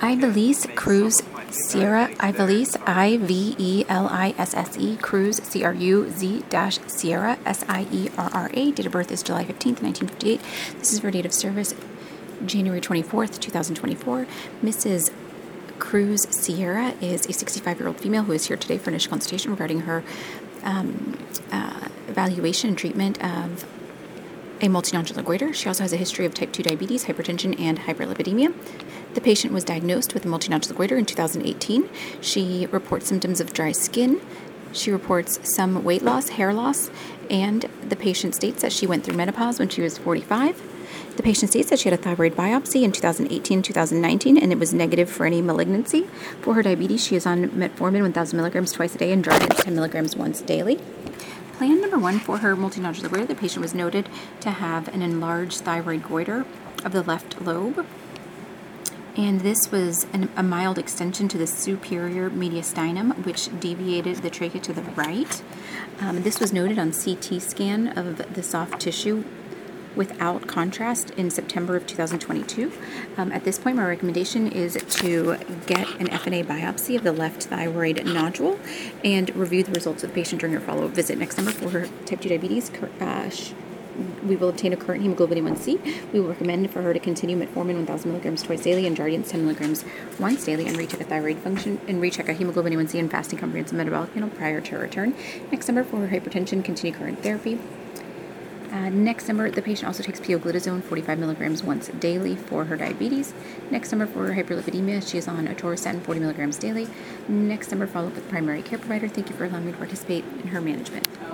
Ivelisse Cruz Sierra, Ivelisse, Ivelisse Cruz, Cruz-Sierra, Sierra. Date of birth is July 15th, 1958. This is her date of service, January 24th, 2024. Mrs. Cruz Sierra is a 65-year-old female who is here today for initial consultation regarding her evaluation and treatment of a multinodular goiter. She also has a history of type 2 diabetes, hypertension, and hyperlipidemia. The patient was diagnosed with a multinodular goiter in 2018. She reports symptoms of dry skin. She reports some weight loss, hair loss, and the patient states that she went through menopause when she was 45. The patient states that she had a thyroid biopsy in 2018-2019, and it was negative for any malignancy. For her diabetes, she is on metformin 1,000 milligrams twice a day and Jardiance 10 milligrams once daily. Plan number 1 for her multinodular goiter, the patient was noted to have an enlarged thyroid goiter of the left lobe. And this was a mild extension to the superior mediastinum, which deviated the trachea to the right. This was noted on CT scan of the soft tissue without contrast in September of 2022. At this point, my recommendation is to get an FNA biopsy of the left thyroid nodule and review the results of the patient during her follow-up visit. Next number for her type 2 diabetes, we will obtain a current hemoglobin A1C. We will recommend for her to continue metformin 1,000 milligrams twice daily and Jardiance 10 milligrams once daily and recheck a thyroid function and recheck a hemoglobin A1C and fasting comprehensive metabolic panel prior to her return. Next number for her hypertension, continue current therapy. Next number, the patient also takes pioglitazone 45 milligrams once daily for her diabetes. Next number for her hyperlipidemia, she is on atorvastatin 40 milligrams daily. Next number, follow up with primary care provider. Thank you for allowing me to participate in her management.